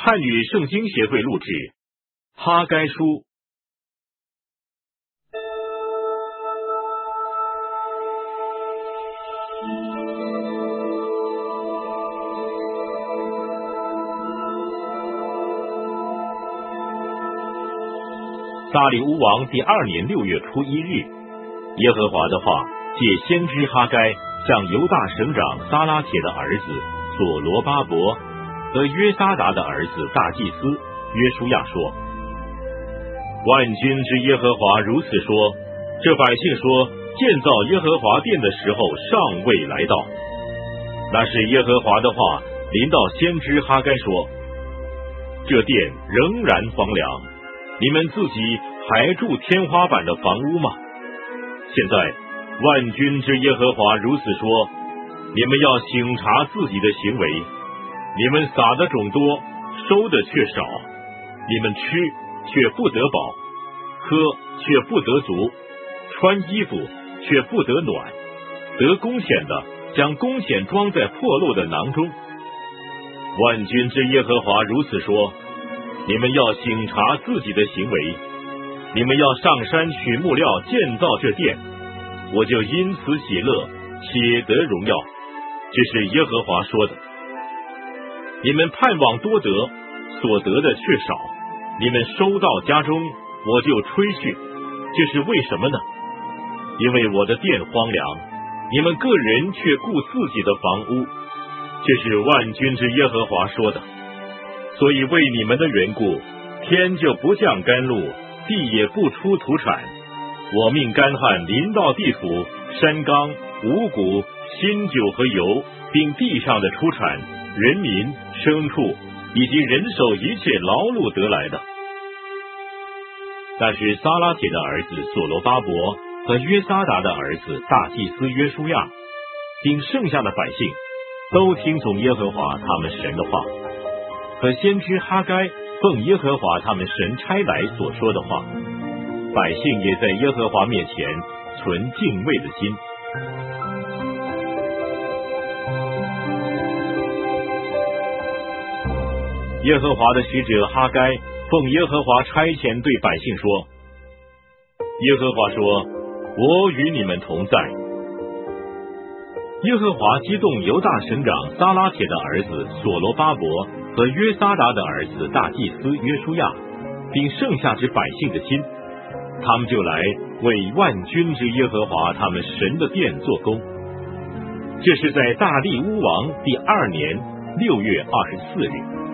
汉语圣经协会录制《哈该书》。撒里乌王第2年6月初1日，耶和华的话借先知哈该向犹大省长撒拉铁的儿子所罗巴伯和约沙达的儿子大祭司约书亚说：万军之耶和华如此说，这百姓说建造耶和华殿的时候尚未来到。那是耶和华的话临到先知哈该说，这殿仍然荒凉，你们自己还住天花板的房屋吗？现在万军之耶和华如此说，你们要省察自己的行为，你们撒的种多，收的却少，你们吃却不得饱，喝却不得足，穿衣服却不得暖，得工钱的将工钱装在破漏的囊中。万军之耶和华如此说，你们要省察自己的行为，你们要上山取木料建造这殿，我就因此喜乐，且得荣耀。这是耶和华说的。你们盼望多得，所得的却少，你们收到家中，我就吹嘘，这是为什么呢？因为我的殿荒凉，你们个人却顾自己的房屋，这是万军之耶和华说的。所以为你们的缘故，天就不降甘露，地也不出土产。我命干旱临到地土、山冈、五谷、新酒和油，并地上的出产、人民、牲畜以及人手一切劳碌得来的。但是撒拉铁的儿子所罗巴伯和约沙达的儿子大祭司约书亚，并剩下的百姓，都听从耶和华他们神的话，和先知哈该奉耶和华他们神差来所说的话，百姓也在耶和华面前存敬畏的心。耶和华的使者哈该奉耶和华差遣对百姓说：耶和华说，我与你们同在。耶和华激动犹大省长撒拉铁的儿子所罗巴伯和约沙达的儿子大祭司约书亚，并剩下之百姓的心，他们就来为万军之耶和华他们神的殿做工。这是在大利乌王第2年6月24日。